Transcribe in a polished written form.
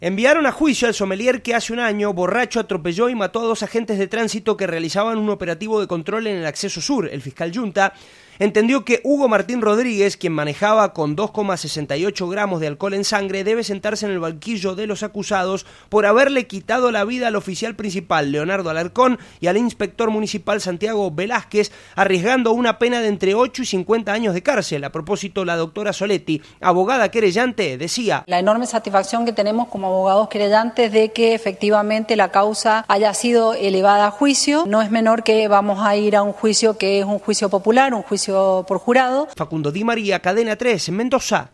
Enviaron a juicio al sommelier que hace un año, borracho, atropelló y mató a 2 agentes de tránsito que realizaban un operativo de control en el acceso sur. El fiscal Yunta entendió que Hugo Martín Rodríguez, quien manejaba con 2,68 gramos de alcohol en sangre, debe sentarse en el banquillo de los acusados por haberle quitado la vida al oficial principal, Leonardo Alarcón, y al inspector municipal Santiago Velázquez, arriesgando una pena de entre 8 y 50 años de cárcel. A propósito, la doctora Soletti, abogada querellante, decía: la enorme satisfacción que tenemos como abogados querellantes de que efectivamente la causa haya sido elevada a juicio. No es menor que vamos a ir a un juicio que es un juicio popular, un juicio por jurado. Facundo Di María, Cadena 3, Mendoza.